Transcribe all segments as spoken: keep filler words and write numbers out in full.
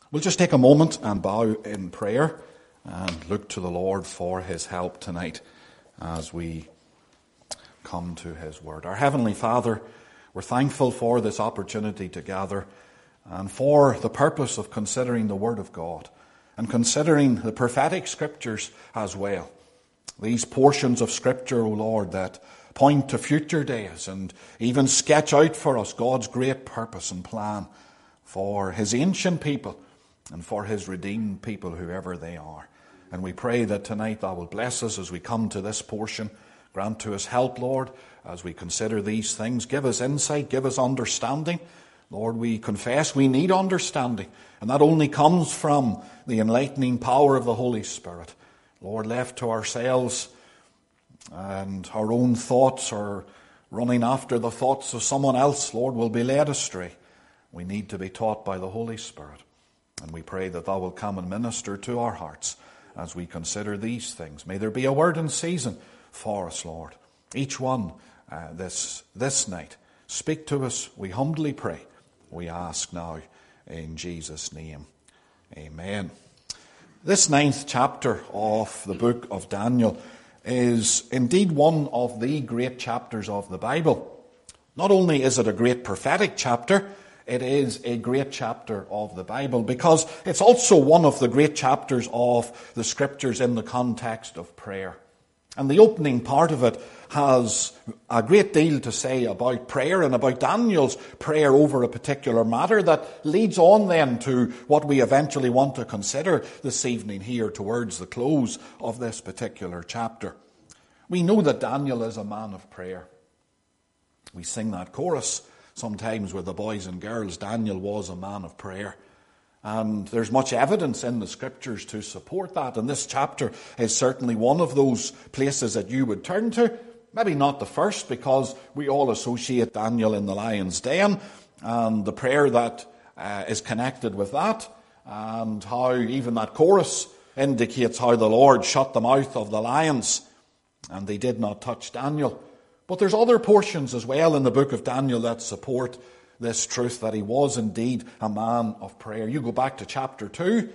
We'll just take a moment and bow in prayer and look to the Lord for his help tonight as we come to his word. Our Heavenly Father, we're thankful for this opportunity to gather and for the purpose of considering the word of God and considering the prophetic scriptures as well. These portions of scripture, O Lord, that point to future days and even sketch out for us God's great purpose and plan for his ancient people and for his redeemed people, whoever they are. And we pray that tonight thou will bless us as we come to this portion. Grant to us help, Lord, as we consider these things. Give us insight, give us understanding. Lord, we confess we need understanding, and that only comes from the enlightening power of the Holy Spirit. Lord, left to ourselves and our own thoughts or running after the thoughts of someone else, Lord, will be led astray. We need to be taught by the Holy Spirit. And we pray that thou will come and minister to our hearts as we consider these things. May there be a word in season for us, Lord. Each one uh, this, this night. Speak to us, we humbly pray. We ask now in Jesus' name. Amen. This ninth chapter of the book of Daniel is indeed one of the great chapters of the Bible. Not only is it a great prophetic chapter, it is a great chapter of the Bible because it's also one of the great chapters of the scriptures in the context of prayer. And the opening part of it has a great deal to say about prayer and about Daniel's prayer over a particular matter that leads on then to what we eventually want to consider this evening here towards the close of this particular chapter. We know that Daniel is a man of prayer. We sing that chorus sometimes with the boys and girls. Daniel was a man of prayer. And there's much evidence in the scriptures to support that. And this chapter is certainly one of those places that you would turn to. Maybe not the first, because we all associate Daniel in the lion's den and the prayer that uh, is connected with that, and how even that chorus indicates how the Lord shut the mouth of the lions and they did not touch Daniel. But there's other portions as well in the book of Daniel that support this truth that he was indeed a man of prayer. You go back to chapter two,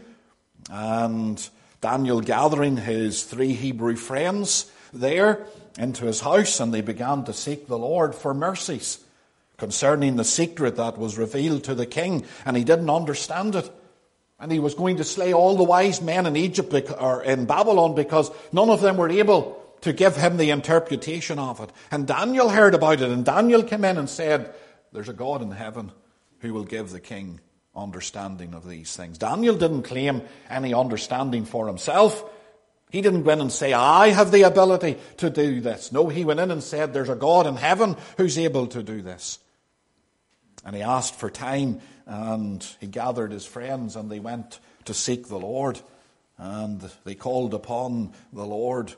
and Daniel gathering his three Hebrew friends there into his house, and they began to seek the Lord for mercies concerning the secret that was revealed to the king, and he didn't understand it. And he was going to slay all the wise men in Egypt or in Babylon because none of them were able to give him the interpretation of it. And Daniel heard about it, and Daniel came in and said, there's a God in heaven who will give the king understanding of these things. Daniel didn't claim any understanding for himself. He didn't go in and say, I have the ability to do this. No, he went in and said, there's a God in heaven who's able to do this. And he asked for time, and he gathered his friends, and they went to seek the Lord. And they called upon the Lord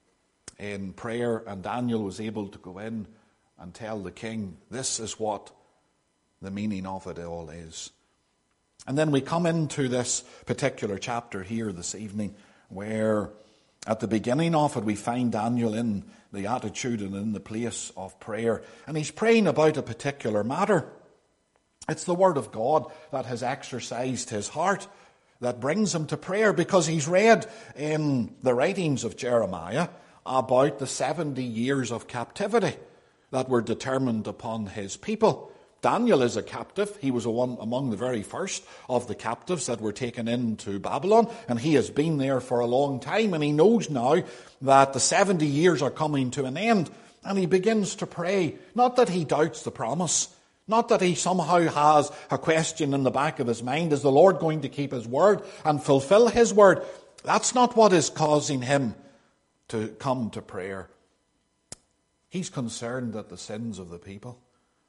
in prayer, and Daniel was able to go in and tell the king, this is what the meaning of it all is. And then we come into this particular chapter here this evening, where at the beginning of it we find Daniel in the attitude and in the place of prayer. And he's praying about a particular matter. It's the word of God that has exercised his heart, that brings him to prayer, because he's read in the writings of Jeremiah about the seventy years of captivity that were determined upon his people. Daniel is a captive. He was a one among the very first of the captives that were taken into Babylon, and he has been there for a long time, and he knows now that the seventy years are coming to an end, and he begins to pray. Not that he doubts the promise, not that he somehow has a question in the back of his mind, is the Lord going to keep his word and fulfill his word? That's not what is causing him to come to prayer. He's concerned that the sins of the people,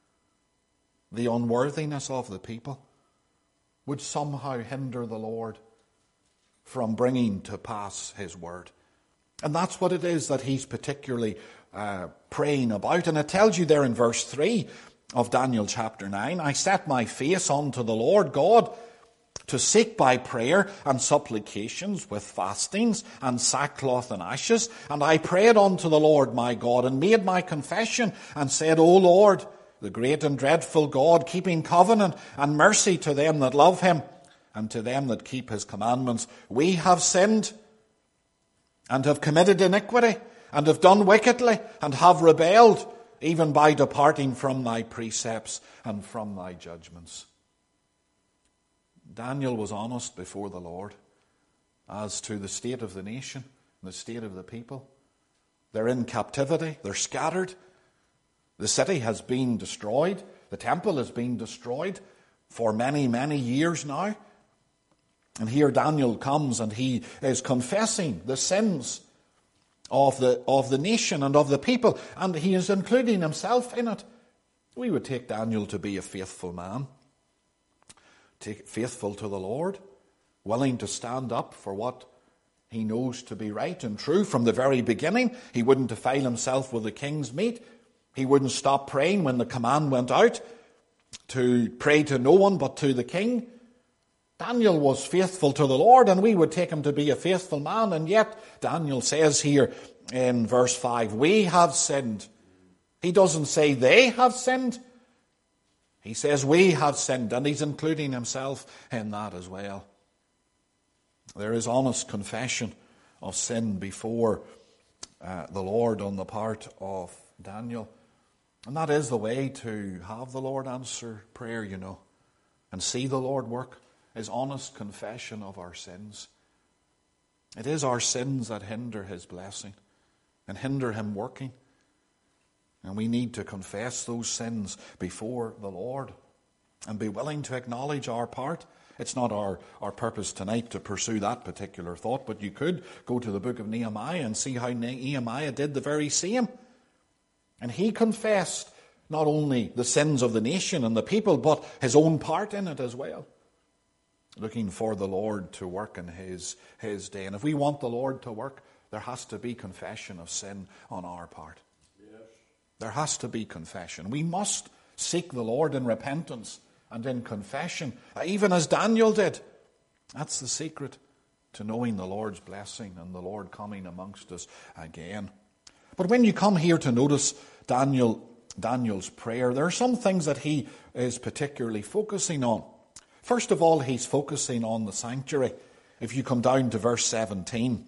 the unworthiness of the people, would somehow hinder the Lord from bringing to pass his word. And that's what it is that he's particularly uh, praying about. And it tells you there in verse three of Daniel chapter nine, I set my face unto the Lord God to seek by prayer and supplications with fastings and sackcloth and ashes. And I prayed unto the Lord my God, and made my confession, and said, O Lord, the great and dreadful God, keeping covenant and mercy to them that love him, and to them that keep his commandments. We have sinned, and have committed iniquity, and have done wickedly, and have rebelled, even by departing from thy precepts and from thy judgments. Daniel was honest before the Lord as to the state of the nation, the state of the people. They're in captivity, they're scattered. The city has been destroyed, the temple has been destroyed for many, many years now. And here Daniel comes and he is confessing the sins of the, of the nation and of the people, and he is including himself in it. We would take Daniel to be a faithful man, take, faithful to the Lord, willing to stand up for what he knows to be right and true from the very beginning. He wouldn't defile himself with the king's meat. He wouldn't stop praying when the command went out to pray to no one but to the king. Daniel was faithful to the Lord, and we would take him to be a faithful man. And yet, Daniel says here in verse five, we have sinned. He doesn't say they have sinned. He says we have sinned, and he's including himself in that as well. There is honest confession of sin before uh, the Lord on the part of Daniel. And that is the way to have the Lord answer prayer, you know, and see the Lord work, is honest confession of our sins. It is our sins that hinder his blessing and hinder him working. And we need to confess those sins before the Lord and be willing to acknowledge our part. It's not our, our purpose tonight to pursue that particular thought, but you could go to the book of Nehemiah and see how Nehemiah did the very same. And he confessed not only the sins of the nation and the people, but his own part in it as well, looking for the Lord to work in his, his day. And if we want the Lord to work, there has to be confession of sin on our part. Yes. There has to be confession. We must seek the Lord in repentance and in confession, even as Daniel did. That's the secret to knowing the Lord's blessing and the Lord coming amongst us again. But when you come here to notice Daniel, Daniel's prayer, there are some things that he is particularly focusing on. First of all, he's focusing on the sanctuary. If you come down to verse seventeen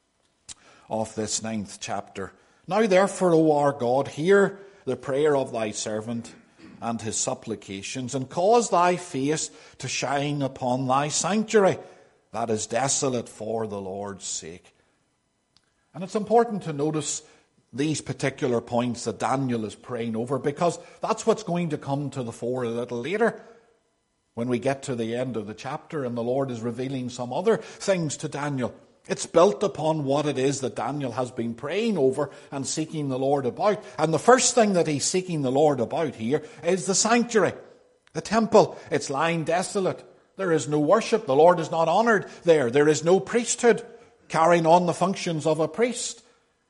of this ninth chapter. Now therefore, O our God, hear the prayer of thy servant and his supplications, and cause thy face to shine upon thy sanctuary, that is desolate for the Lord's sake. And it's important to notice these particular points that Daniel is praying over, because that's what's going to come to the fore a little later when we get to the end of the chapter and the Lord is revealing some other things to Daniel. It's built upon what it is that Daniel has been praying over and seeking the Lord about. And the first thing that he's seeking the Lord about here is the sanctuary, the temple. It's lying desolate. There is no worship. The Lord is not honoured there. There is no priesthood carrying on the functions of a priest.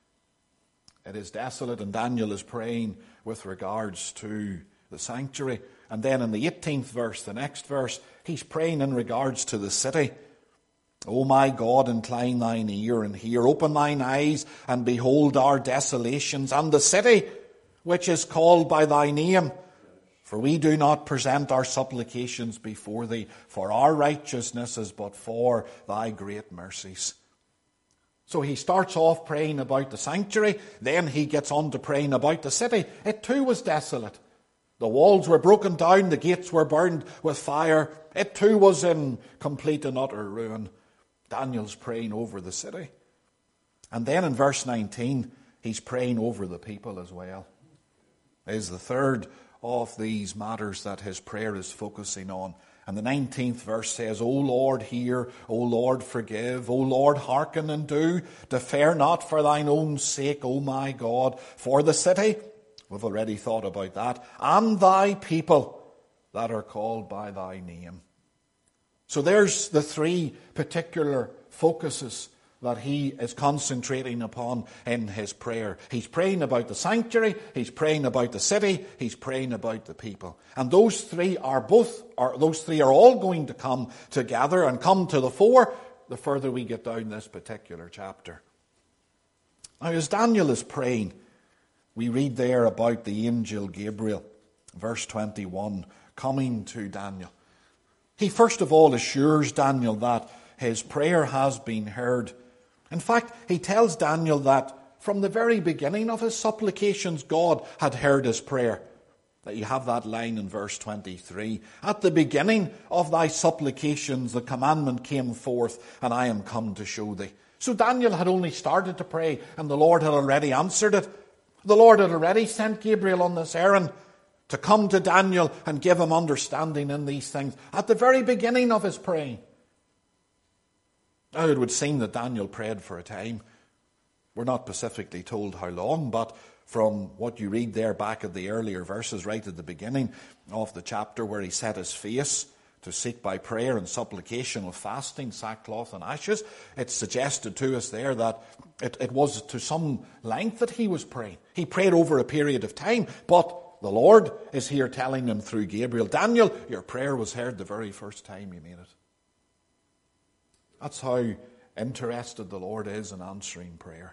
It is desolate, and Daniel is praying with regards to the sanctuary. And then in the eighteenth verse, the next verse, he's praying in regards to the city. O my God, incline thine ear and hear. Open thine eyes and behold our desolations and the city which is called by thy name. For we do not present our supplications before thee, for our righteousness is but for thy great mercies. So he starts off praying about the sanctuary, then he gets on to praying about the city. It too was desolate. The walls were broken down, the gates were burned with fire. It too was in complete and utter ruin. Daniel's praying over the city. And then in verse nineteen, he's praying over the people as well. It is the third of these matters that his prayer is focusing on. And the nineteenth verse says, O Lord, hear, O Lord, forgive, O Lord, hearken and do, defer not for thine own sake, O my God, for the city. We've already thought about that. And thy people that are called by thy name. So there's the three particular focuses that he is concentrating upon in his prayer. He's praying about the sanctuary, he's praying about the city, he's praying about the people. And those three are both, are, those three are all going to come together and come to the fore the further we get down this particular chapter. Now, as Daniel is praying, we read there about the angel Gabriel, verse twenty-one, coming to Daniel. He first of all assures Daniel that his prayer has been heard. In fact, he tells Daniel that from the very beginning of his supplications, God had heard his prayer. That you have that line in verse twenty-three. At the beginning of thy supplications, the commandment came forth, and I am come to show thee. So Daniel had only started to pray, and the Lord had already answered it. The Lord had already sent Gabriel on this errand to come to Daniel and give him understanding in these things at the very beginning of his praying. Now it would seem that Daniel prayed for a time. We're not specifically told how long, but from what you read there back at the earlier verses, right at the beginning of the chapter, where he set his face to seek by prayer and supplication with fasting, sackcloth and ashes, it's suggested to us there that it, it was to some length that he was praying. He prayed over a period of time, but the Lord is here telling him through Gabriel, Daniel, your prayer was heard the very first time you made it. That's how interested the Lord is in answering prayer.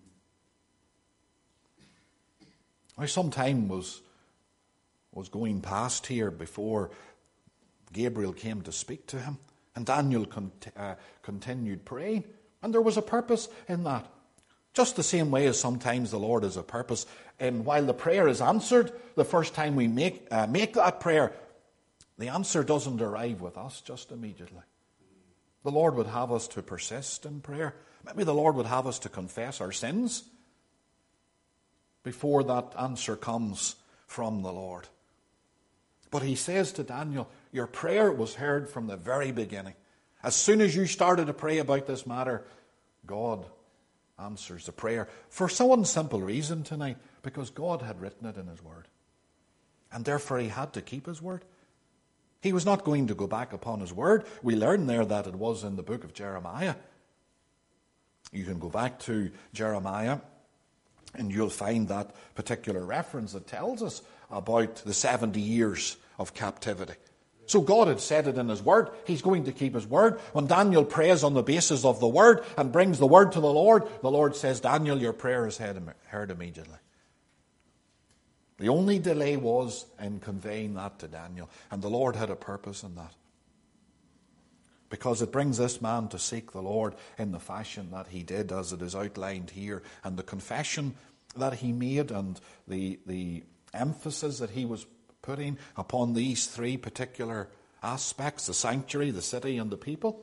Now, some time was, was going past here before Gabriel came to speak to him, and Daniel con- uh, continued praying, and there was a purpose in that. Just the same way as sometimes the Lord has a purpose in while the prayer is answered, the first time we make, uh, make that prayer, the answer doesn't arrive with us just immediately. The Lord would have us to persist in prayer. Maybe the Lord would have us to confess our sins before that answer comes from the Lord. But he says to Daniel, your prayer was heard from the very beginning. As soon as you started to pray about this matter, God answers the prayer. For so one simple reason tonight, because God had written it in his word. And therefore he had to keep his word. He was not going to go back upon his word. We learn there that it was in the book of Jeremiah. You can go back to Jeremiah and you'll find that particular reference that tells us about the seventy years of captivity. So God had said it in his word. He's going to keep his word. When Daniel prays on the basis of the word and brings the word to the Lord, the Lord says, Daniel, your prayer is heard immediately. The only delay was in conveying that to Daniel. And the Lord had a purpose in that. Because it brings this man to seek the Lord in the fashion that he did, as it is outlined here. And the confession that he made and the, the emphasis that he was putting upon these three particular aspects, the sanctuary, the city, and the people.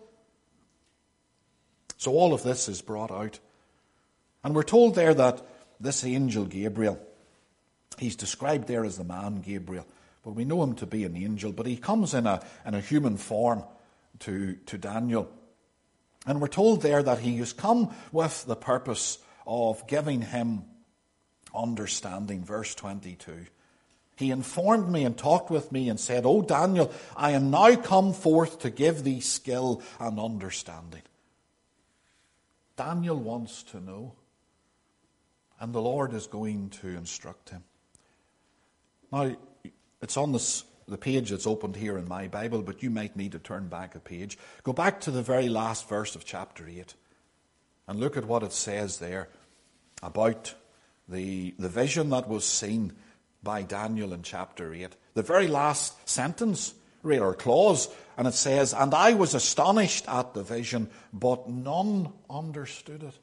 So all of this is brought out. And we're told there that this angel Gabriel, he's described there as the man Gabriel, but we know him to be an angel, but he comes in a, in a human form to, to Daniel. And we're told there that he has come with the purpose of giving him understanding. Verse twenty-two. He informed me and talked with me and said, O Daniel, I am now come forth to give thee skill and understanding. Daniel wants to know, and the Lord is going to instruct him. Now, it's on this, the page that's opened here in my Bible, but you might need to turn back a page. Go back to the very last verse of chapter eight and look at what it says there about the, the vision that was seen by Daniel in chapter eight. The very last sentence, or clause, and it says, And I was astonished at the vision, but none understood it.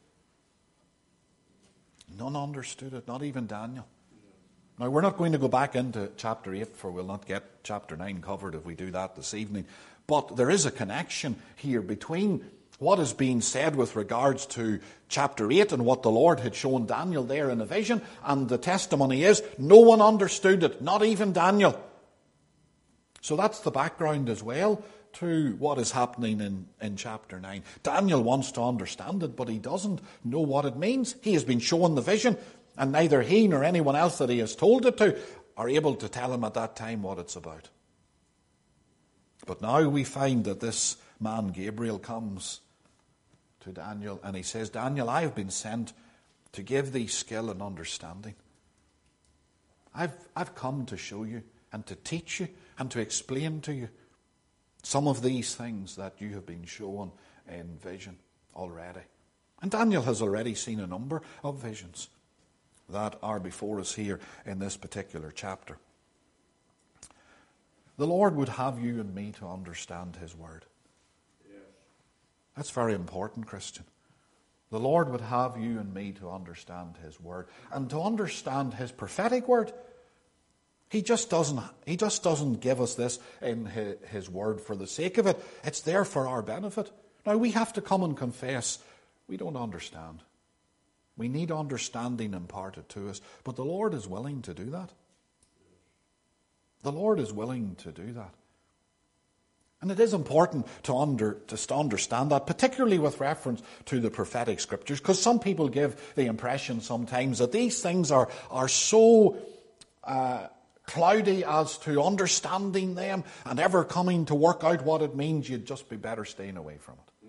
None understood it, not even Daniel. Now, we're not going to go back into chapter eight, for we'll not get chapter nine covered if we do that this evening. But there is a connection here between what is being said with regards to chapter eight and what the Lord had shown Daniel there in a vision. And the testimony is, no one understood it, not even Daniel. So that's the background as well to what is happening in, in chapter nine. Daniel wants to understand it, but he doesn't know what it means. He has been shown the vision, and neither he nor anyone else that he has told it to are able to tell him at that time what it's about. But now we find that this man Gabriel comes to Daniel and he says, Daniel, I have been sent to give thee skill and understanding. I've, I've come to show you and to teach you and to explain to you some of these things that you have been shown in vision already. And Daniel has already seen a number of visions that are before us here in this particular chapter. The Lord would have you and me to understand his word. Yes. That's very important, Christian. The Lord would have you and me to understand his word and to understand his prophetic word. He just doesn't, he just doesn't give us this in his, his word for the sake of it. It's there for our benefit. Now we have to come and confess we don't understand. We need understanding imparted to us. But the Lord is willing to do that. The Lord is willing to do that. And it is important to, under, to understand that, particularly with reference to the prophetic scriptures, because some people give the impression sometimes that these things are, are so uh, cloudy as to understanding them and ever coming to work out what it means, you'd just be better staying away from it.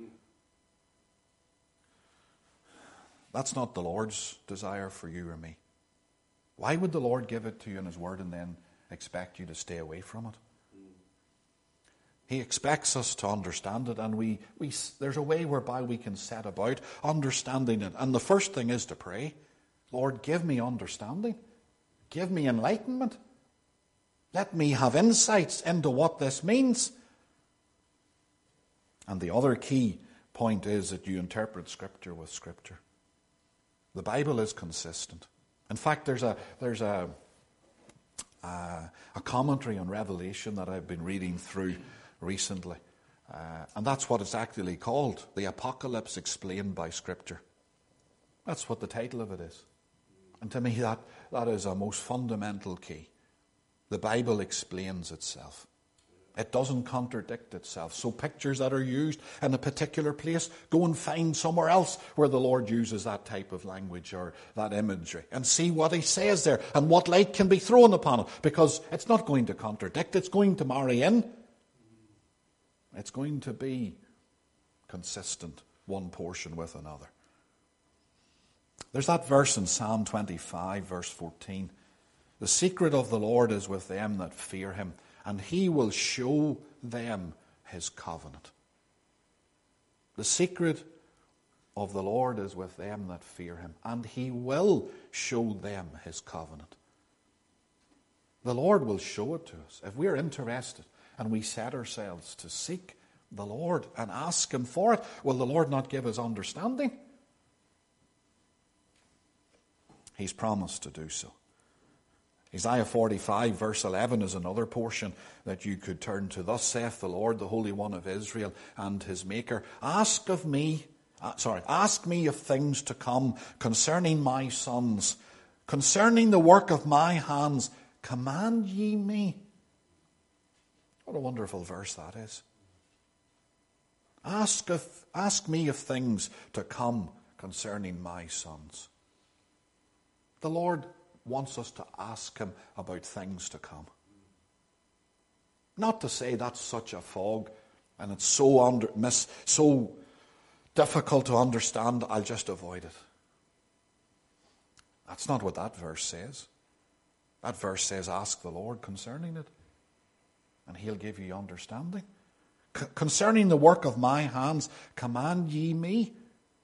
That's not the Lord's desire for you or me. Why would the Lord give it to you in his word and then expect you to stay away from it? He expects us to understand it, and we, we there's a way whereby we can set about understanding it. And the first thing is to pray. Lord, give me understanding. Give me enlightenment. Let me have insights into what this means. And the other key point is that you interpret Scripture with Scripture. The Bible is consistent. In fact, there's a there's a a, a commentary on Revelation that I've been reading through recently. Uh, and that's what it's actually called, The Apocalypse Explained by Scripture. That's what the title of it is. And to me, that, that is a most fundamental key. The Bible explains itself. It doesn't contradict itself. So pictures that are used in a particular place, go and find somewhere else where the Lord uses that type of language or that imagery and see what he says there and what light can be thrown upon it, because it's not going to contradict, it's going to marry in. It's going to be consistent, one portion with another. There's that verse in Psalm twenty-five, verse fourteen. The secret of the Lord is with them that fear him, and he will show them his covenant. The secret of the Lord is with them that fear him, and he will show them his covenant. The Lord will show it to us if we're interested. And we set ourselves to seek the Lord and ask him for it. Will the Lord not give us understanding? He's promised to do so. Isaiah forty-five, verse eleven is another portion that you could turn to. Thus saith the Lord, the Holy One of Israel and his Maker, Ask of me, uh, sorry, ask me of things to come concerning my sons, concerning the work of my hands, command ye me. What a wonderful verse that is. Ask, of, ask me of things to come concerning my sons. The Lord wants us to ask him about things to come. Not to say that's such a fog and it's so under, miss, so difficult to understand, I'll just avoid it. That's not what that verse says. That verse says, ask the Lord concerning it, and he'll give you understanding. C- concerning the work of my hands, command ye me.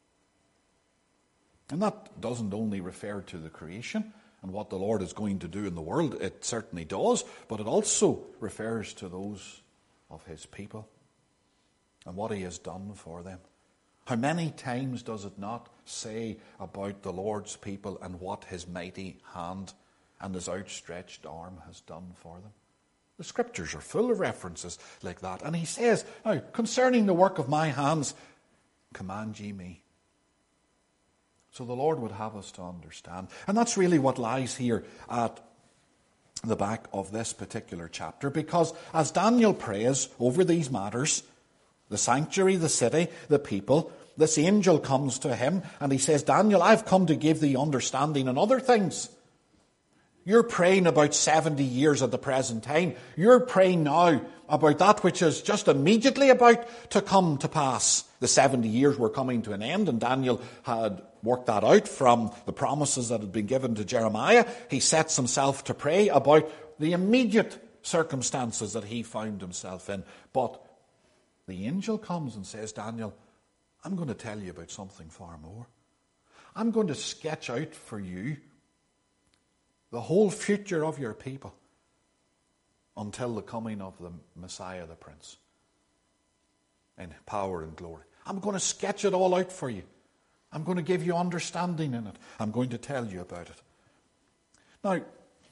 And that doesn't only refer to the creation and what the Lord is going to do in the world. It certainly does, but it also refers to those of his people and what he has done for them. How many times does it not say about the Lord's people and what his mighty hand and his outstretched arm has done for them? The scriptures are full of references like that. And he says, now, concerning the work of my hands, command ye me. So the Lord would have us to understand. And that's really what lies here at the back of this particular chapter. Because as Daniel prays over these matters, the sanctuary, the city, the people, this angel comes to him and he says, Daniel, I've come to give thee understanding and other things. You're praying about seventy years at the present time. You're praying now about that which is just immediately about to come to pass. The seventy years were coming to an end, and Daniel had worked that out from the promises that had been given to Jeremiah. He sets himself to pray about the immediate circumstances that he found himself in. But the angel comes and says, Daniel, I'm going to tell you about something far more. I'm going to sketch out for you the whole future of your people until the coming of the Messiah, the Prince, in power and glory. I'm going to sketch it all out for you. I'm going to give you understanding in it. I'm going to tell you about it. Now,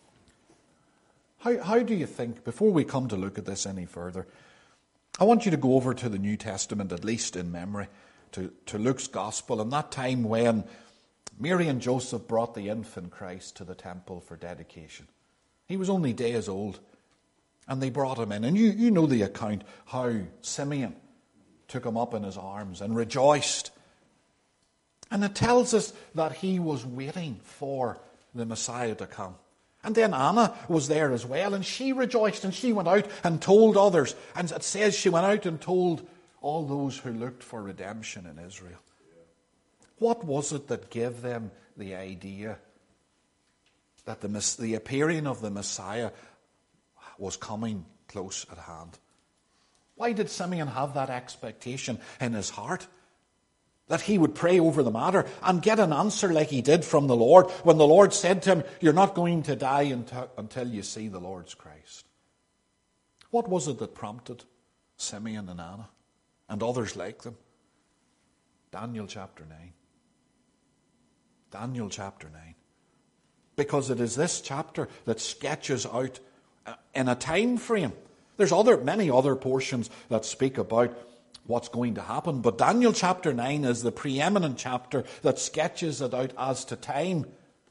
how, how do you think, before we come to look at this any further, I want you to go over to the New Testament, at least in memory, to, to Luke's Gospel, and that time when Mary and Joseph brought the infant Christ to the temple for dedication. He was only days old, and they brought him in. And you, you know the account, how Simeon took him up in his arms and rejoiced. And it tells us that he was waiting for the Messiah to come. And then Anna was there as well, and she rejoiced, and she went out and told others. And it says she went out and told all those who looked for redemption in Israel. What was it that gave them the idea that the, the appearing of the Messiah was coming close at hand? Why did Simeon have that expectation in his heart? That he would pray over the matter and get an answer like he did from the Lord when the Lord said to him, "You're not going to die until, until you see the Lord's Christ." What was it that prompted Simeon and Anna and others like them? Daniel chapter nine. Daniel chapter nine. Because it is this chapter that sketches out in a time frame. There's other many other portions that speak about what's going to happen, but Daniel chapter nine is the preeminent chapter that sketches it out as to time,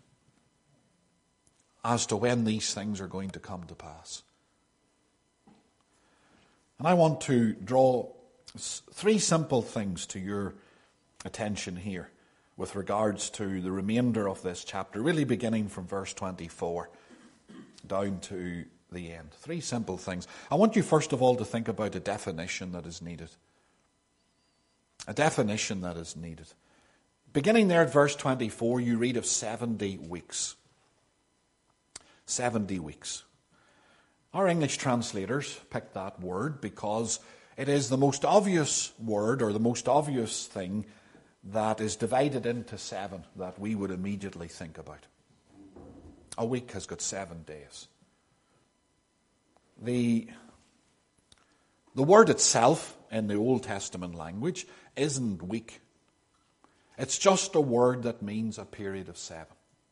as to when these things are going to come to pass. And I want to draw three simple things to your attention here with regards to the remainder of this chapter, really beginning from verse twenty-four down to the end. Three simple things. I want you first of all to think about a definition that is needed. A definition that is needed. Beginning there at verse twenty-four, you read of seventy weeks. seventy weeks. Our English translators picked that word because it is the most obvious word, or the most obvious thing that is divided into seven that we would immediately think about. A week has got seven days. The, the word itself in the Old Testament language isn't week. It's just a word that means a period of seven.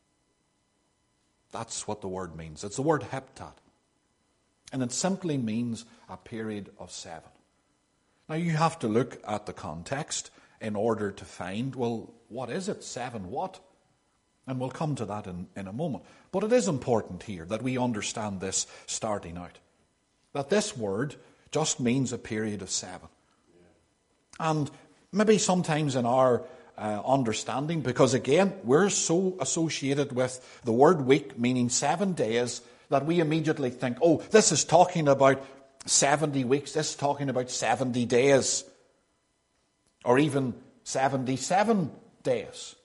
That's what the word means. It's the word heptad. And it simply means a period of seven. Now you have to look at the context in order to find, well, what is it? Seven what? And we'll come to that in, in a moment. But it is important here that we understand this starting out. That this word just means a period of seven. And maybe sometimes in our uh, understanding, because again, we're so associated with the word week, meaning seven days, that we immediately think, oh, this is talking about seventy weeks, this is talking about seventy days, or even seventy-seven days.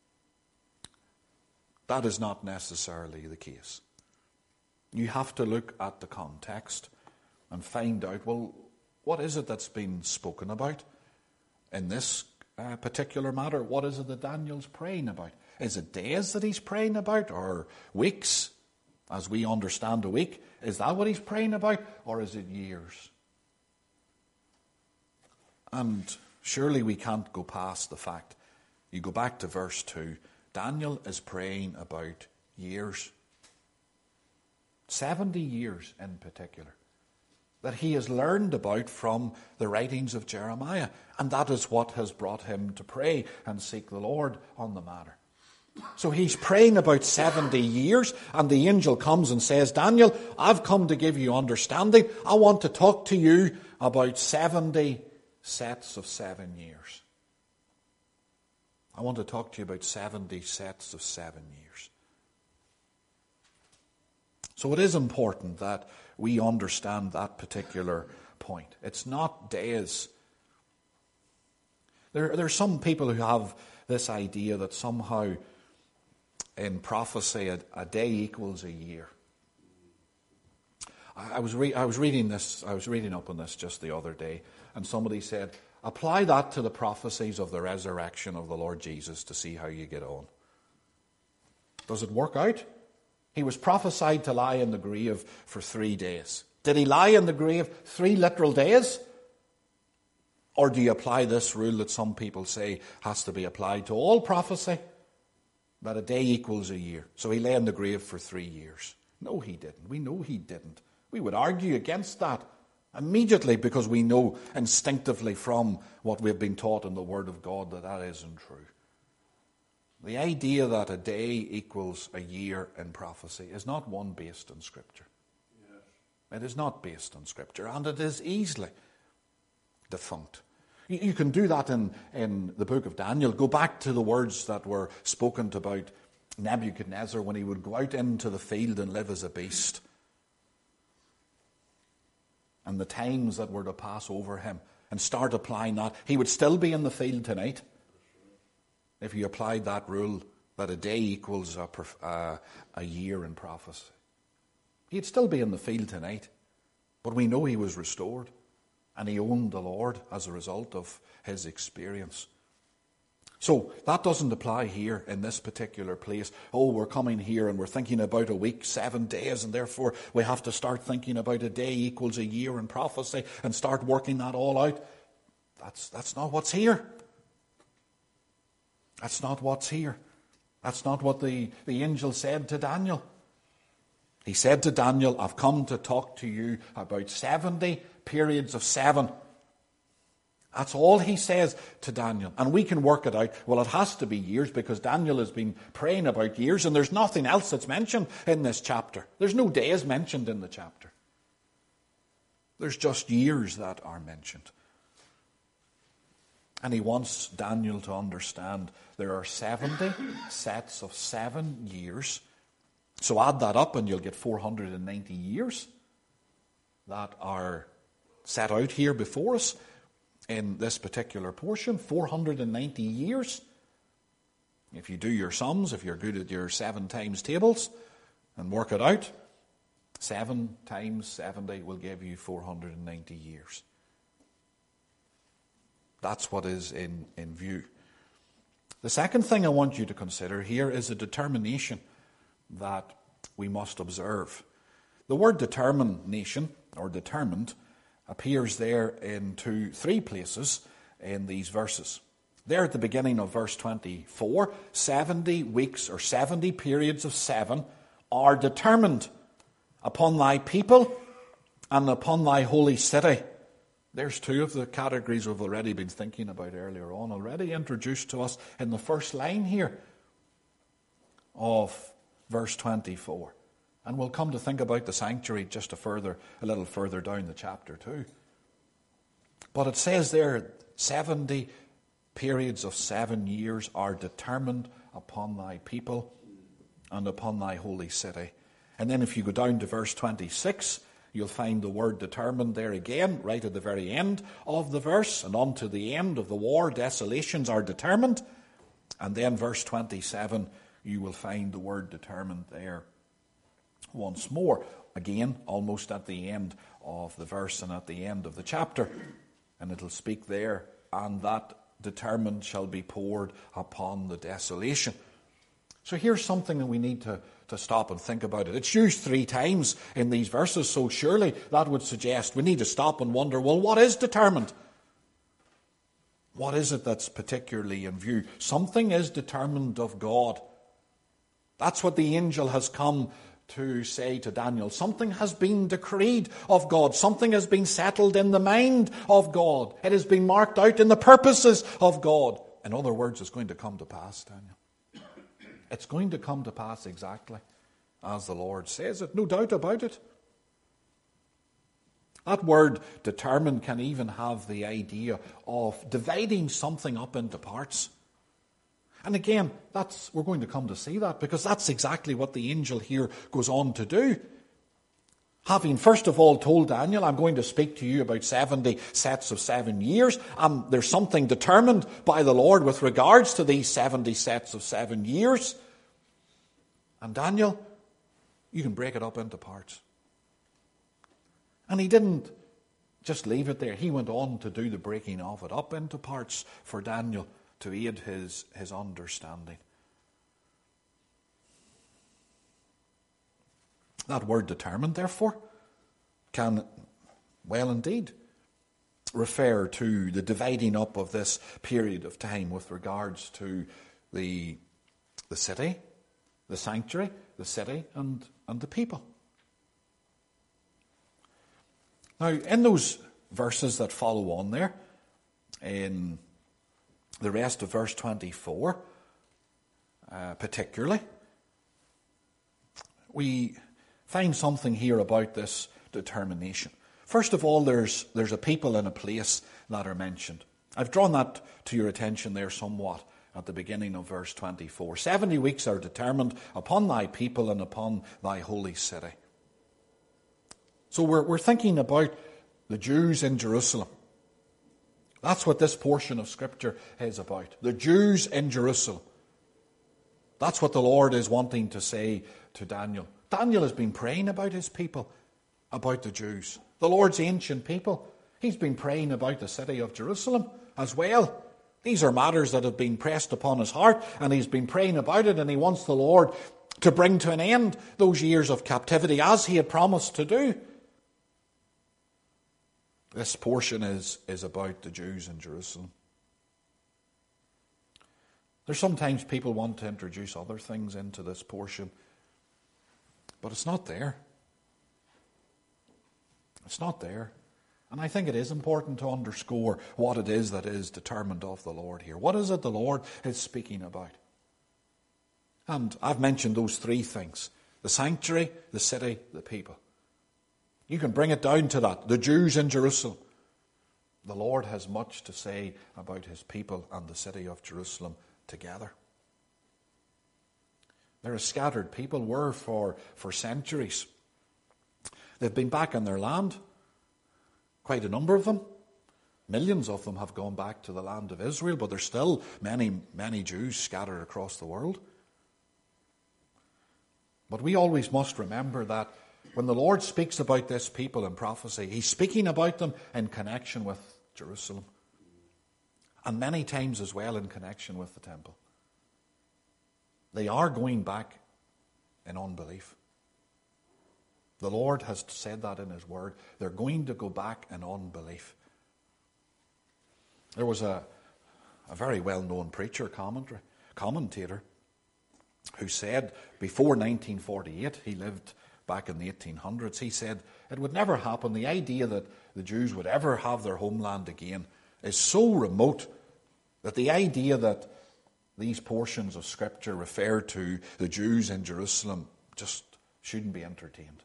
That is not necessarily the case. You have to look at the context and find out, well, what is it that's been spoken about in this uh, particular matter? What is it that Daniel's praying about? Is it days that he's praying about, or weeks, as we understand a week? Is that what he's praying about, or is it years? And surely we can't go past the fact, you go back to verse two, Daniel is praying about years. seventy years in particular, that he has learned about from the writings of Jeremiah. And that is what has brought him to pray and seek the Lord on the matter. So he's praying about seventy years, and the angel comes and says, Daniel, I've come to give you understanding. I want to talk to you about seventy sets of seven years. I want to talk to you about seventy sets of seven years. So it is important that we understand that particular point. It's not days. There, there are some people who have this idea that somehow in prophecy a, a day equals a year. I, I was re, I was reading this. I was reading up on this just the other day, and somebody said, apply that to the prophecies of the resurrection of the Lord Jesus to see how you get on. Does it work out? He was prophesied to lie in the grave for three days. Did he lie in the grave three literal days? Or do you apply this rule that some people say has to be applied to all prophecy? That a day equals a year. So he lay in the grave for three years. No, he didn't. We know he didn't. We would argue against that immediately because we know instinctively from what we've been taught in the Word of God that that isn't true. The idea that a day equals a year in prophecy is not one based in Scripture. Yes. It is not based in Scripture, and it is easily defunct. You, you can do that in, in the book of Daniel. Go back to the words that were spoken about Nebuchadnezzar when he would go out into the field and live as a beast. And the times that were to pass over him, and start applying that. He would still be in the field tonight if you applied that rule that a day equals a, uh, a year in prophecy. He'd still be in the field tonight, but we know he was restored, and he owned the Lord as a result of his experience. So that doesn't apply here in this particular place. Oh, we're coming here and we're thinking about a week, seven days, and therefore we have to start thinking about a day equals a year in prophecy and start working that all out. That's, that's not what's here. That's not what's here. That's not what the, the angel said to Daniel. He said to Daniel, I've come to talk to you about seventy periods of seven. That's all he says to Daniel. And we can work it out. Well, it has to be years because Daniel has been praying about years and there's nothing else that's mentioned in this chapter. There's no days mentioned in the chapter. There's just years that are mentioned. And he wants Daniel to understand there are seventy sets of seven years. So add that up and you'll get four hundred ninety years that are set out here before us. In this particular portion, four hundred ninety years. If you do your sums, if you're good at your seven times tables and work it out, seven times seventy will give you four hundred ninety years. That's what is in, in view. The second thing I want you to consider here is a determination that we must observe. The word determination, or determined, appears there in two, three places in these verses. There at the beginning of verse twenty-four, seventy weeks or seventy periods of seven are determined upon thy people and upon thy holy city. There's two of the categories we've already been thinking about earlier on, already introduced to us in the first line here of verse twenty-four. And we'll come to think about the sanctuary just a further, a little further down the chapter too. But it says there, seventy periods of seven years are determined upon thy people and upon thy holy city. And then if you go down to verse twenty-six, you'll find the word determined there again, right at the very end of the verse, and on to the end of the war, desolations are determined. And then verse twenty-seven, you will find the word determined there once more, again, almost at the end of the verse and at the end of the chapter. And it'll speak there, and that determined shall be poured upon the desolation. So here's something that we need to, to stop and think about it. It's used three times in these verses, so surely that would suggest we need to stop and wonder, well, what is determined? What is it that's particularly in view? Something is determined of God. That's what the angel has come to say to Daniel. Something has been decreed of God. Something has been settled in the mind of God. It has been marked out in the purposes of God. In other words, it's going to come to pass, Daniel. It's going to come to pass exactly as the Lord says it. No doubt about it. That word determined can even have the idea of dividing something up into parts. And again, that's we're going to come to see that because that's exactly what the angel here goes on to do. Having first of all told Daniel, I'm going to speak to you about seventy sets of seven years. And there's something determined by the Lord with regards to these seventy sets of seven years. And Daniel, you can break it up into parts. And he didn't just leave it there. He went on to do the breaking of it up into parts for Daniel to aid his, his understanding. That word determined, therefore, can, well indeed, refer to the dividing up of this period of time with regards to the, the city, the sanctuary, the city, and, and the people. Now, in those verses that follow on there, in the rest of verse twenty-four, uh, particularly, we find something here about this determination. First of all, there's, there's a people and a place that are mentioned. I've drawn that to your attention there somewhat at the beginning of verse twenty-four. Seventy weeks are determined upon thy people and upon thy holy city. So we're, we're thinking about the Jews in Jerusalem. That's what this portion of Scripture is about. The Jews in Jerusalem. That's what the Lord is wanting to say to Daniel. Daniel has been praying about his people, about the Jews. The Lord's ancient people. He's been praying about the city of Jerusalem as well. These are matters that have been pressed upon his heart, and he's been praying about it, and he wants the Lord to bring to an end those years of captivity as he had promised to do. This portion is, is about the Jews in Jerusalem. There's sometimes people want to introduce other things into this portion, but it's not there. It's not there. And I think it is important to underscore what it is that is determined of the Lord here. What is it the Lord is speaking about? And I've mentioned those three things: the sanctuary, the city, the people. You can bring it down to that. The Jews in Jerusalem. The Lord has much to say about his people and the city of Jerusalem together. They're a scattered people, were for, for centuries. They've been back in their land. Quite a number of them. Millions of them have gone back to the land of Israel, but there's still many, many Jews scattered across the world. But we always must remember that when the Lord speaks about this people in prophecy, he's speaking about them in connection with Jerusalem. And many times as well in connection with the temple. They are going back in unbelief. The Lord has said that in his word. They're going to go back in unbelief. There was a, a very well-known preacher, commentator, commentator, who said before nineteen forty-eight, he lived back in the eighteen hundreds, he said it would never happen. The idea that the Jews would ever have their homeland again is so remote that the idea that these portions of Scripture refer to the Jews in Jerusalem just shouldn't be entertained.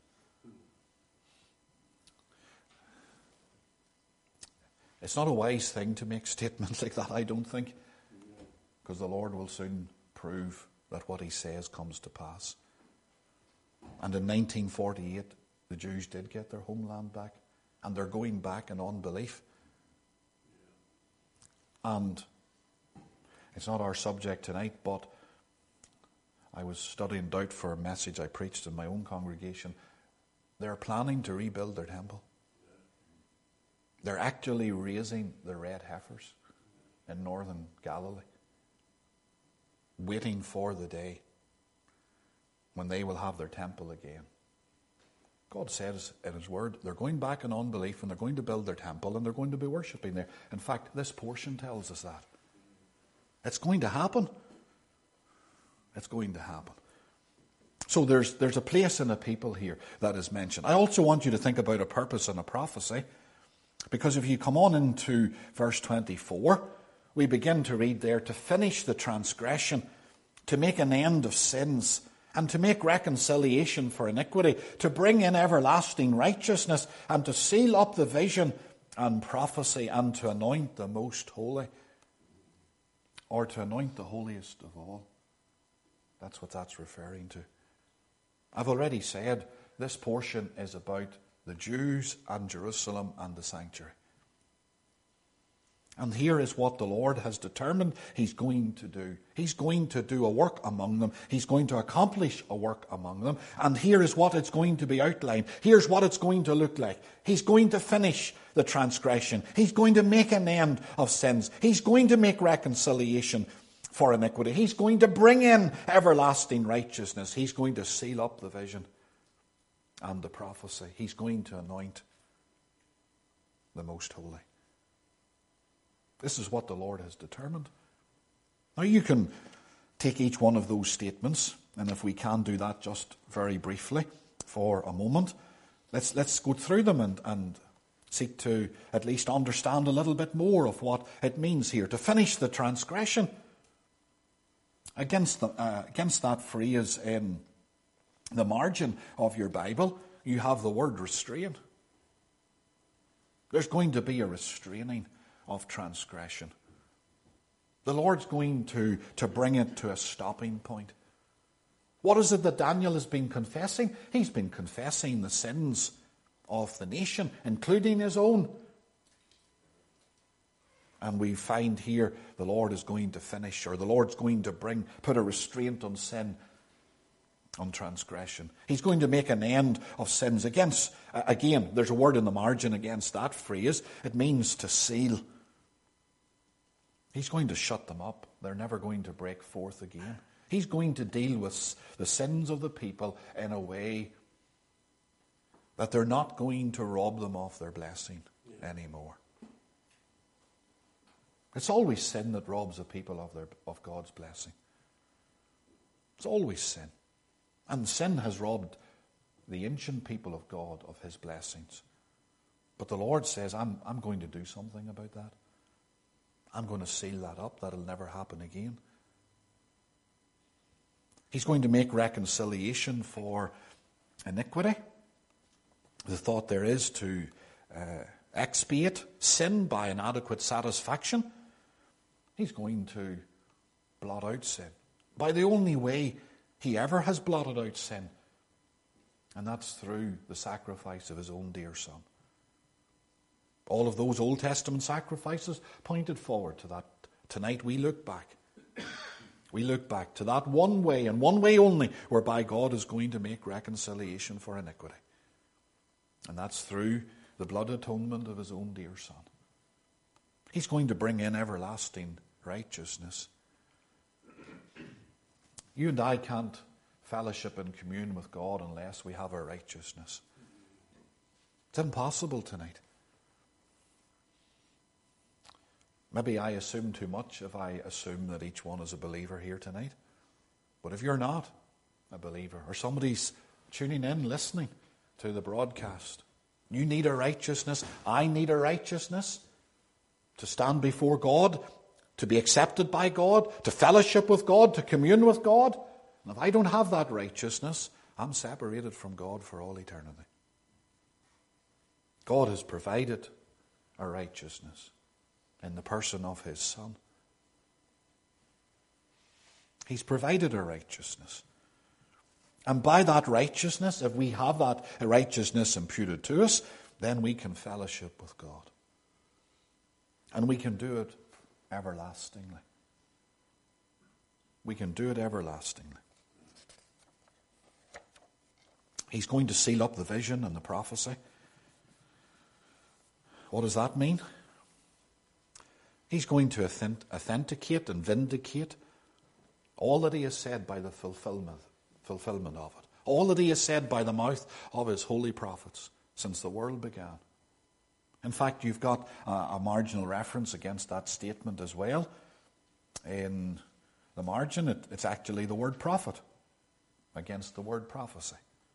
It's not a wise thing to make statements like that, I don't think, because the Lord will soon prove that what he says comes to pass. And in nineteen forty-eight, the Jews did get their homeland back, and they're going back in unbelief. And it's not our subject tonight, but I was studying out for a message I preached in my own congregation. They're planning to rebuild their temple. They're actually raising the red heifers in northern Galilee, waiting for the day when they will have their temple again. God says in his word, they're going back in unbelief and they're going to build their temple and they're going to be worshipping there. In fact, this portion tells us that. It's going to happen. It's going to happen. So there's, there's a place and a people here that is mentioned. I also want you to think about a purpose and a prophecy, because if you come on into verse twenty-four, we begin to read there, to finish the transgression, to make an end of sins, and to make reconciliation for iniquity, to bring in everlasting righteousness, and to seal up the vision and prophecy, and to anoint the most holy, or to anoint the holiest of all. That's what that's referring to. I've already said this portion is about the Jews and Jerusalem and the sanctuary. And here is what the Lord has determined he's going to do. He's going to do a work among them. He's going to accomplish a work among them. And here is what it's going to be outlined. Here's what it's going to look like. He's going to finish the transgression. He's going to make an end of sins. He's going to make reconciliation for iniquity. He's going to bring in everlasting righteousness. He's going to seal up the vision. and the prophecy. He's going to anoint the Most Holy. This is what the Lord has determined. Now you can take each one of those statements, and if we can do that just very briefly for a moment, let's let's go through them and, and seek to at least understand a little bit more of what it means here. To finish the transgression. Against, the, uh, against that phrase in the margin of your Bible, you have the word restrain. There's going to be a restraining of transgression. The Lord's going to, to bring it to a stopping point. What is it that Daniel has been confessing? He's been confessing the sins of the nation, including his own. And we find here the Lord is going to finish, or the Lord's going to bring, put a restraint on sin, on transgression. He's going to make an end of sins. Against, uh, again, there's a word in the margin against that phrase. It means to seal. He's going to shut them up. They're never going to break forth again. He's going to deal with the sins of the people in a way that they're not going to rob them of their blessing anymore. It's always sin that robs a people of their of God's blessing. It's always sin. And sin has robbed the ancient people of God of his blessings. But the Lord says, I'm, I'm going to do something about that. I'm going to seal that up. That'll never happen again. He's going to make reconciliation for iniquity. The thought there is to uh, expiate sin by an adequate satisfaction. He's going to blot out sin by the only way he ever has blotted out sin, and that's through the sacrifice of his own dear Son. All of those Old Testament sacrifices pointed forward to that. Tonight we look back. We look back to that one way, and one way only, whereby God is going to make reconciliation for iniquity. And that's through the blood atonement of his own dear Son. He's going to bring in everlasting righteousness. You and I can't fellowship and commune with God unless we have our righteousness. It's impossible tonight. Maybe I assume too much if I assume that each one is a believer here tonight. But if you're not a believer, or somebody's tuning in, listening to the broadcast, you need a righteousness. I need a righteousness to stand before God, to be accepted by God, to fellowship with God, to commune with God. And if I don't have that righteousness, I'm separated from God for all eternity. God has provided a righteousness in the person of his Son. He's provided a righteousness. And by that righteousness, if we have that righteousness imputed to us, then we can fellowship with God. And we can do it everlastingly. We can do it everlastingly. He's going to seal up the vision and the prophecy. What does that mean? He's going to authenticate and vindicate all that he has said by the fulfillment, fulfillment of it. All that he has said by the mouth of his holy prophets since the world began. In fact, you've got a, a marginal reference against that statement as well. In the margin, it, it's actually the word prophet against the word prophecy.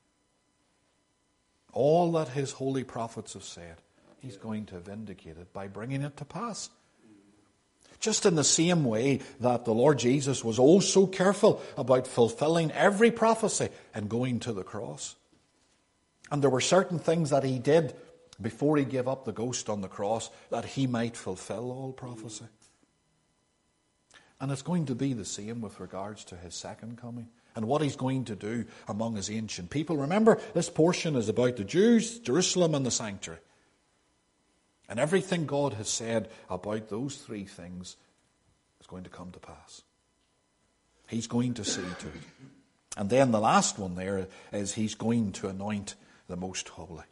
All that his holy prophets have said, he's going to vindicate it by bringing it to pass. Just in the same way that the Lord Jesus was oh so careful about fulfilling every prophecy and going to the cross. And there were certain things that he did before he gave up the ghost on the cross that he might fulfill all prophecy. And it's going to be the same with regards to his second coming and what he's going to do among his ancient people. Remember, this portion is about the Jews, Jerusalem, and the sanctuary. And everything God has said about those three things is going to come to pass. He's going to see to it. And then the last one there is he's going to anoint the Most Holy.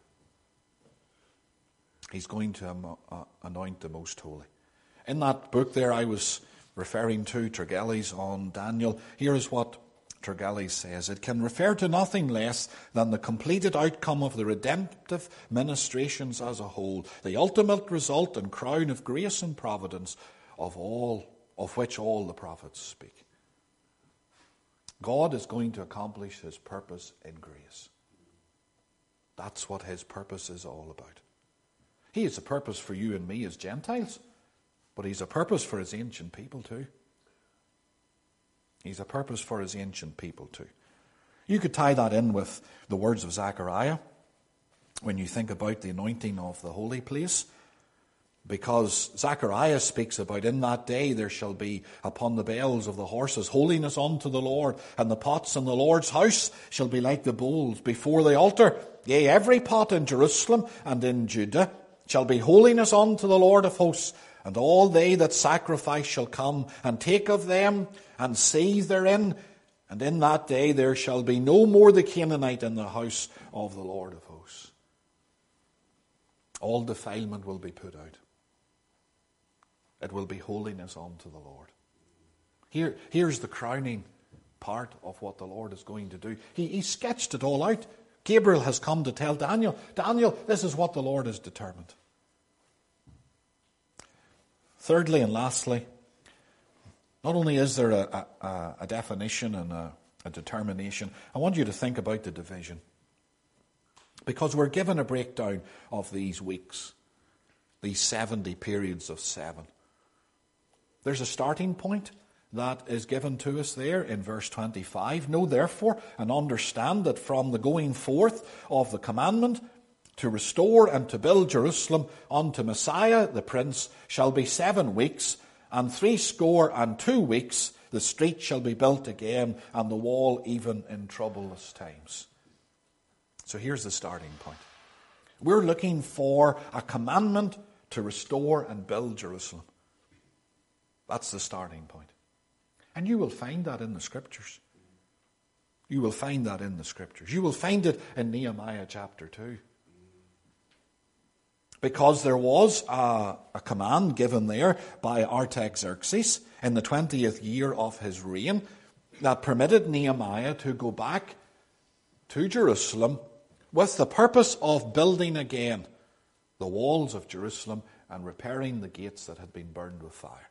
He's going to anoint the Most Holy. In that book there I was referring to, Tregelles on Daniel, here is what Tregelles says, it can refer to nothing less than the completed outcome of the redemptive ministrations as a whole, the ultimate result and crown of grace and providence of all of which all the prophets speak. God is going to accomplish his purpose in grace. That's what his purpose is all about. He has a purpose for you and me as Gentiles, but he's a purpose for his ancient people too. He's a purpose for his ancient people too. You could tie that in with the words of Zechariah when you think about the anointing of the holy place, because Zechariah speaks about, in that day there shall be upon the bells of the horses holiness unto the Lord, and the pots in the Lord's house shall be like the bowls before the altar. Yea, every pot in Jerusalem and in Judah shall be holiness unto the Lord of hosts, and all they that sacrifice shall come and take of them and seethe therein. And in that day there shall be no more the Canaanite in the house of the Lord of hosts. All defilement will be put out. It will be holiness unto the Lord. Here, here's the crowning part of what the Lord is going to do. He, he sketched it all out. Gabriel has come to tell Daniel, Daniel, this is what the Lord has determined. Thirdly and lastly, not only is there a, a, a definition and a, a determination, I want you to think about the division. Because we're given a breakdown of these weeks, these seventy periods of seven. There's a starting point that is given to us there in verse twenty-five. Know therefore and understand that from the going forth of the commandment to restore and to build Jerusalem unto Messiah the Prince shall be seven weeks, and threescore and two weeks the street shall be built again, and the wall even in troublous times. So here's the starting point. We're looking for a commandment to restore and build Jerusalem. That's the starting point. And you will find that in the Scriptures. You will find that in the Scriptures. You will find it in Nehemiah chapter two. Because there was a, a command given there by Artaxerxes in the twentieth year of his reign that permitted Nehemiah to go back to Jerusalem with the purpose of building again the walls of Jerusalem and repairing the gates that had been burned with fire.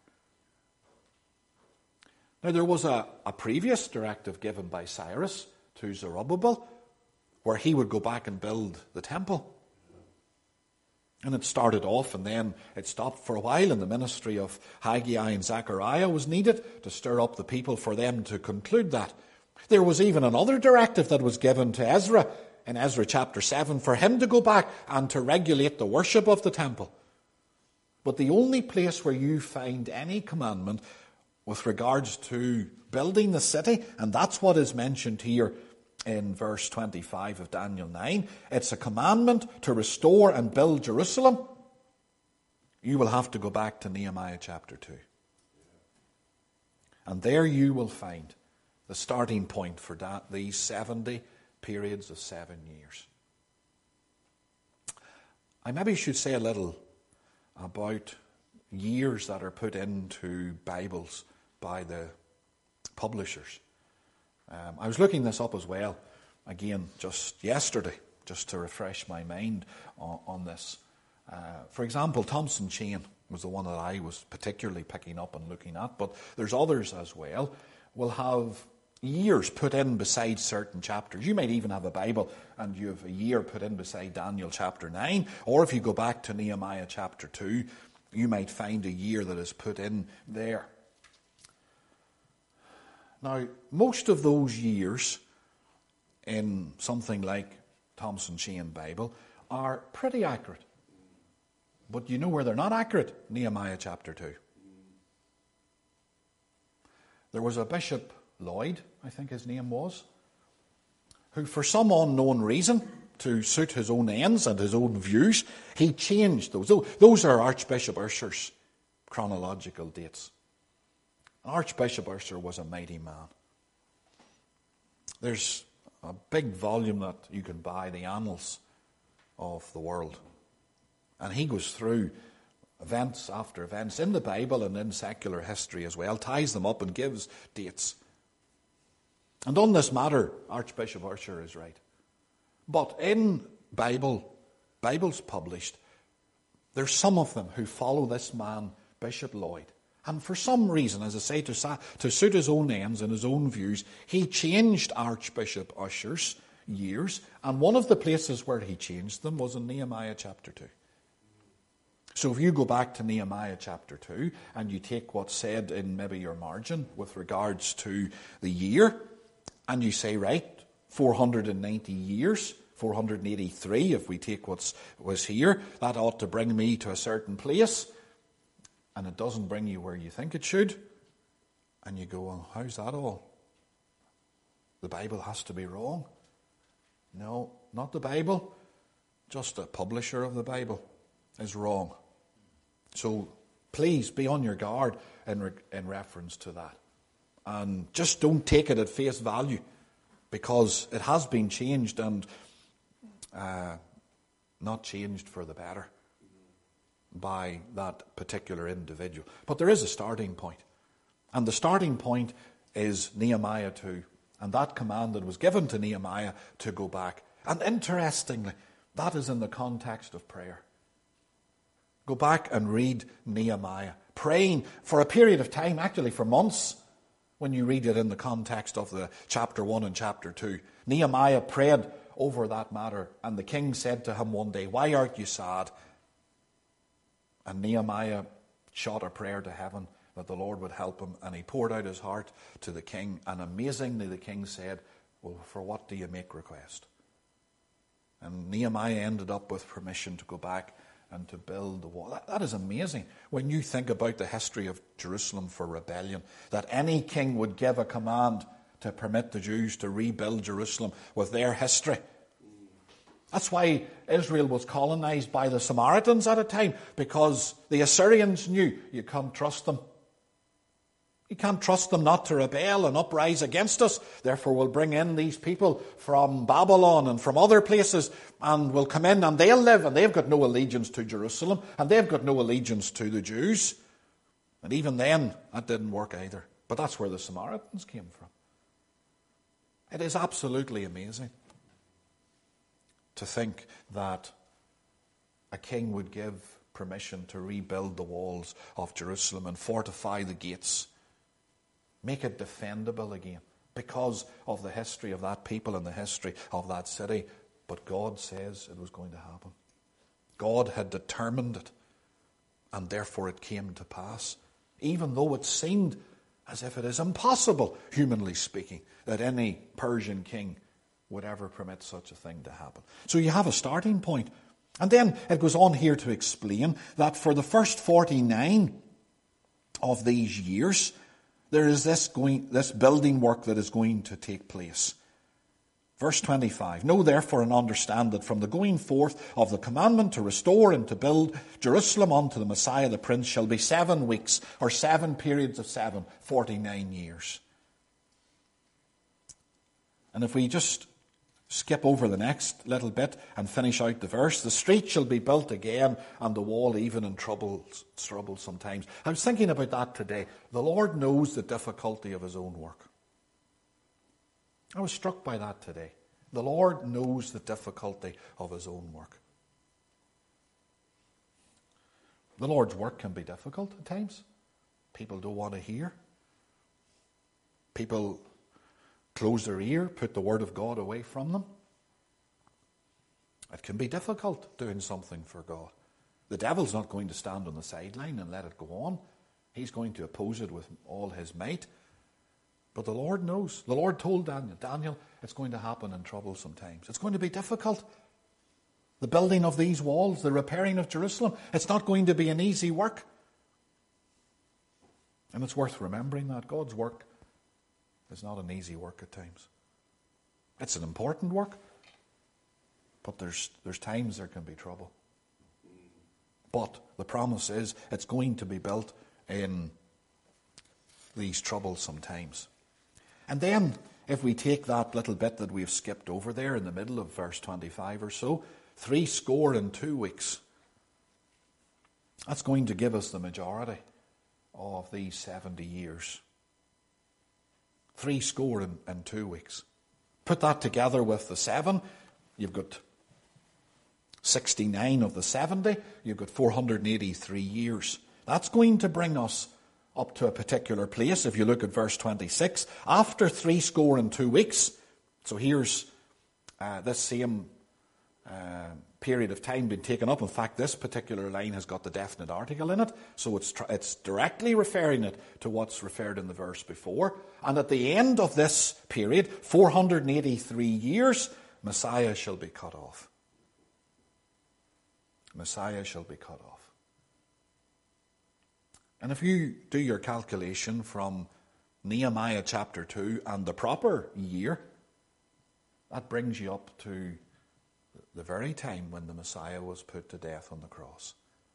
Now, there was a, a previous directive given by Cyrus to Zerubbabel where he would go back and build the temple. And it started off and then it stopped for a while, and the ministry of Haggai and Zechariah was needed to stir up the people for them to conclude that. There was even another directive that was given to Ezra in Ezra chapter seven for him to go back and to regulate the worship of the temple. But the only place where you find any commandment with regards to building the city, and that's what is mentioned here in verse twenty-five of Daniel nine, it's a commandment to restore and build Jerusalem. You will have to go back to Nehemiah chapter two. And there you will find the starting point for that, these seventy periods of seven years. I maybe should say a little about years that are put into Bibles by the publishers. Um, I was looking this up as well, again, just yesterday, just to refresh my mind on, on this. Uh, for example, Thompson Chain was the one that I was particularly picking up and looking at, but there's others as well, will have years put in beside certain chapters. You might even have a Bible and you have a year put in beside Daniel chapter nine, or if you go back to Nehemiah chapter two, you might find a year that is put in there. Now, most of those years in something like Thompson Chain Bible are pretty accurate. But you know where they're not accurate? Nehemiah chapter two. There was a Bishop Lloyd, I think his name was, who for some unknown reason, to suit his own ends and his own views, he changed those. Those are Archbishop Ussher's chronological dates. Archbishop Ussher was a mighty man. There's a big volume that you can buy, the Annals of the World. And he goes through events after events in the Bible and in secular history as well, ties them up and gives dates. And on this matter, Archbishop Ussher is right. But in Bible, Bibles published, there's some of them who follow this man, Bishop Lloyd. And for some reason, as I say, to, sa- to suit his own ends and his own views, he changed Archbishop Ussher's years. And one of the places where he changed them was in Nehemiah chapter two. So if you go back to Nehemiah chapter two and you take what's said in maybe your margin with regards to the year, and you say, right, four hundred ninety years, four hundred eighty-three, if we take what was here, that ought to bring me to a certain place, and it doesn't bring you where you think it should, and you go, well, how's that all? The Bible has to be wrong. No, not the Bible, just the publisher of the Bible is wrong. So please be on your guard in, re- in reference to that. And just don't take it at face value, because it has been changed, and uh, not changed for the better by that particular individual. But there is a starting point. And the starting point is Nehemiah two, and that command that was given to Nehemiah to go back. And interestingly, that is in the context of prayer. Go back and read Nehemiah, praying for a period of time, actually for months, when you read it in the context of the chapter one and chapter two. Nehemiah prayed over that matter, and the king said to him one day, "Why art you sad?" And Nehemiah shot a prayer to heaven that the Lord would help him, and he poured out his heart to the king, and amazingly the king said, "Well, for what do you make request?" And Nehemiah ended up with permission to go back and to build the wall. That, that is amazing when you think about the history of Jerusalem for rebellion, that any king would give a command to permit the Jews to rebuild Jerusalem with their history. That's why Israel was colonized by the Samaritans at a time, because the Assyrians knew you can't trust them. You can't trust them not to rebel and uprise against us. Therefore we'll bring in these people from Babylon and from other places, and we'll come in and they'll live, and they've got no allegiance to Jerusalem, and they've got no allegiance to the Jews. And even then, that didn't work either. But that's where the Samaritans came from. It is absolutely amazing to think that a king would give permission to rebuild the walls of Jerusalem and fortify the gates, make it defendable again, because of the history of that people and the history of that city. But God says it was going to happen. God had determined it, and therefore it came to pass, even though it seemed as if it is impossible, humanly speaking, that any Persian king would ever permit such a thing to happen. So you have a starting point. And then it goes on here to explain that for the first forty-nine of these years, there is this going, this building work that is going to take place. Verse twenty-five, "Know therefore and understand that from the going forth of the commandment to restore and to build Jerusalem unto the Messiah the Prince shall be seven weeks," or seven periods of seven, forty-nine years. And if we just skip over the next little bit and finish out the verse, "The street shall be built again, and the wall even in trouble, trouble sometimes." I was thinking about that today. The Lord knows the difficulty of his own work. I was struck by that today. The Lord knows the difficulty of his own work. The Lord's work can be difficult at times. People don't want to hear. People close their ear, put the word of God away from them. It can be difficult doing something for God. The devil's not going to stand on the sideline and let it go on. He's going to oppose it with all his might. But the Lord knows. The Lord told Daniel, Daniel, it's going to happen in troublesome times. It's going to be difficult. The building of these walls, the repairing of Jerusalem, it's not going to be an easy work. And it's worth remembering that God's work is not an easy work at times. It's an important work, but there's there's times there can be trouble. But the promise is it's going to be built in these troublesome times. And then, if we take that little bit that we've skipped over there in the middle of verse twenty-five or so, three score and two weeks, that's going to give us the majority of these seventy years. Three score and, and two weeks. Put that together with the seven, you've got sixty-nine of the seventy, you've got four hundred eighty-three years. That's going to bring us up to a particular place. If you look at verse twenty-six, after three score and two weeks, so here's uh, this same uh, period of time been taken up. In fact, this particular line has got the definite article in it, so it's tr- it's directly referring it to what's referred in the verse before. And at the end of this period, four hundred eighty-three years, Messiah shall be cut off. Messiah shall be cut off. And if you do your calculation from Nehemiah chapter two and the proper year, that brings you up to the very time when the Messiah was put to death on the cross.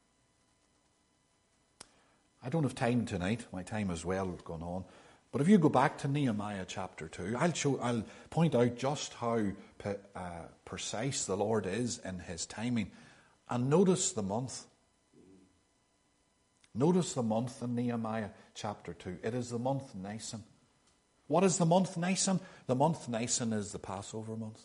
I don't have time tonight. My time has well gone on. But if you go back to Nehemiah chapter two, I'll show, I'll point out just how uh, precise the Lord is in his timing. And notice the month. Notice the month in Nehemiah chapter two. It is the month Nisan. What is the month Nisan? The month Nisan is the Passover month.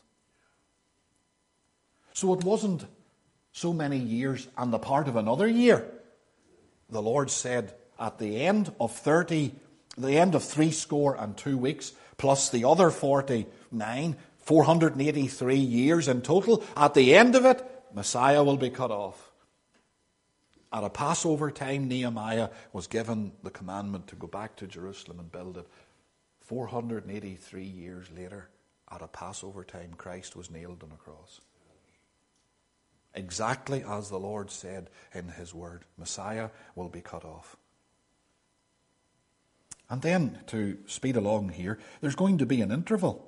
So it wasn't so many years and the part of another year. The Lord said at the end of thirty, the end of three score and two weeks, plus the other forty-nine, four hundred eighty-three years in total, at the end of it, Messiah will be cut off. At a Passover time, Nehemiah was given the commandment to go back to Jerusalem and build it. four hundred eighty-three years later, at a Passover time, Christ was nailed on a cross. Exactly as the Lord said in his word, Messiah will be cut off. And then, to speed along here, there's going to be an interval.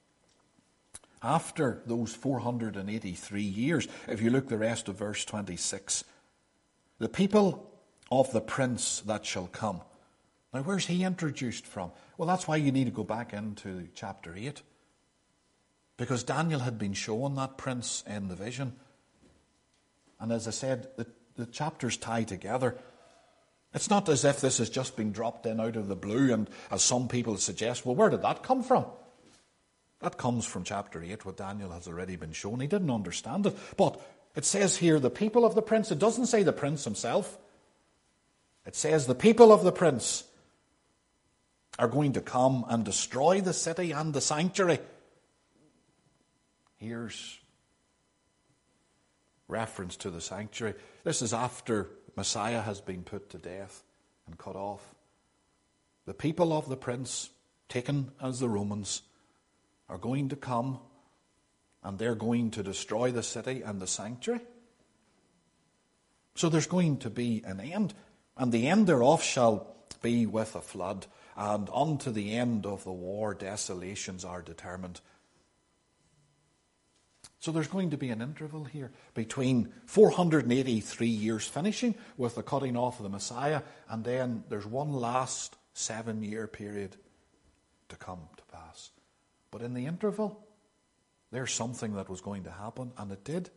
After those four hundred eighty-three years, if you look the rest of verse twenty-six, the people of the prince that shall come. Now, where's he introduced from? Well, that's why you need to go back into chapter eight. Because Daniel had been shown that prince in the vision. And as I said, the, the chapters tie together. It's not as if this has just been dropped in out of the blue, and as some people suggest, well, where did that come from? That comes from chapter eight, what Daniel has already been shown. He didn't understand it. But it says here, the people of the prince. It doesn't say the prince himself. It says the people of the prince are going to come and destroy the city and the sanctuary. Here's reference to the sanctuary. This is after Messiah has been put to death and cut off. The people of the prince, taken as the Romans, are going to come and they're going to destroy the city and the sanctuary. So there's going to be an end, and the end thereof shall be with a flood, and unto the end of the war desolations are determined. So there's going to be an interval here between four hundred eighty-three years finishing with the cutting off of the Messiah, and then there's one last seven-year period to come to pass. But in the interval, there's something that was going to happen, and it did.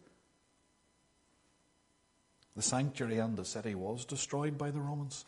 The sanctuary and the city was destroyed by the Romans.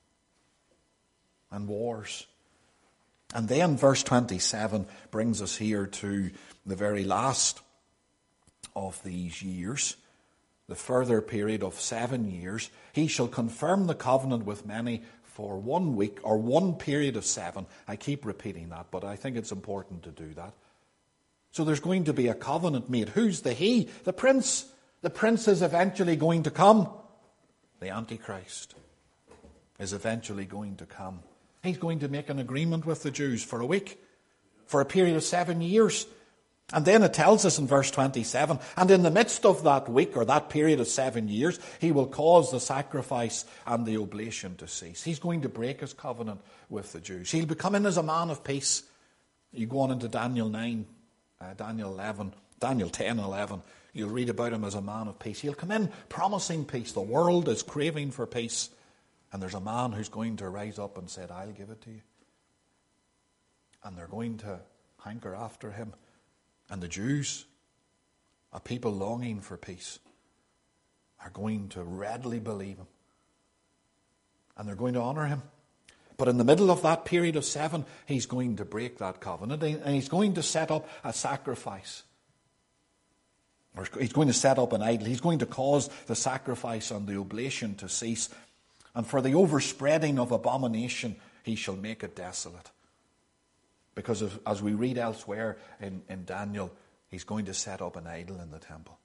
And wars. And then verse twenty-seven brings us here to the very last of these years, the further period of seven years. He shall confirm the covenant with many for one week, or one period of seven. I keep repeating that, but I think it's important to do that. So there's going to be a covenant made. Who's the he? The prince. The prince is eventually going to come. The Antichrist is eventually going to come. He's going to make an agreement with the Jews for a week, for a period of seven years. And then it tells us in verse twenty-seven, and in the midst of that week, or that period of seven years, he will cause the sacrifice and the oblation to cease. He's going to break his covenant with the Jews. He'll become in as a man of peace. You go on into Daniel nine, uh, Daniel eleven, Daniel ten, eleven. You'll read about him as a man of peace. He'll come in promising peace. The world is craving for peace. And there's a man who's going to rise up and said, I'll give it to you. And they're going to hanker after him. And the Jews, a people longing for peace, are going to readily believe him. And they're going to honor him. But in the middle of that period of seven, he's going to break that covenant, and he's going to set up a sacrifice. Or he's going to set up an idol. He's going to cause the sacrifice and the oblation to cease. And for the overspreading of abomination, he shall make it desolate. Because of, as we read elsewhere in, in Daniel, he's going to set up an idol in the temple.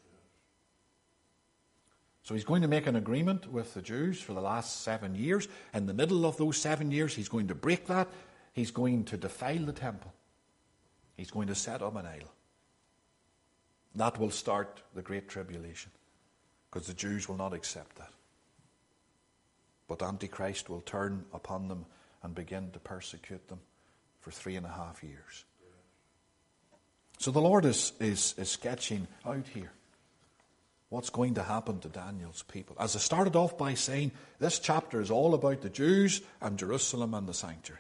So he's going to make an agreement with the Jews for the last seven years. In the middle of those seven years, he's going to break that. He's going to defile the temple. He's going to set up an idol. That will start the Great Tribulation, because the Jews will not accept that. But Antichrist will turn upon them and begin to persecute them for three and a half years. So the Lord is, is, is sketching out here what's going to happen to Daniel's people. As I started off by saying, this chapter is all about the Jews and Jerusalem and the sanctuary.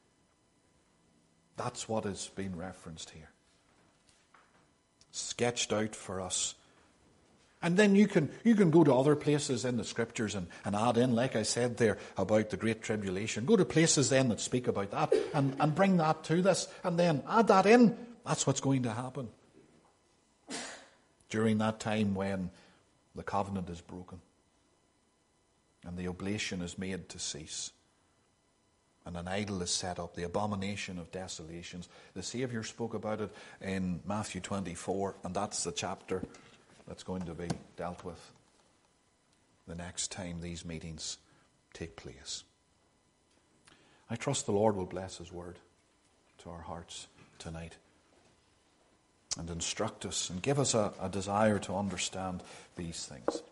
That's what is being referenced here. Sketched out for us. And then you can you can go to other places in the scriptures and, and add in, like I said there, about the Great Tribulation. Go to places then that speak about that and, and bring that to this and then add that in. That's what's going to happen during that time when the covenant is broken and the oblation is made to cease and an idol is set up, the abomination of desolations. The Saviour spoke about it in Matthew twenty-four, and that's the chapter that's going to be dealt with the next time these meetings take place. I trust the Lord will bless His word to our hearts tonight and instruct us and give us a, a desire to understand these things.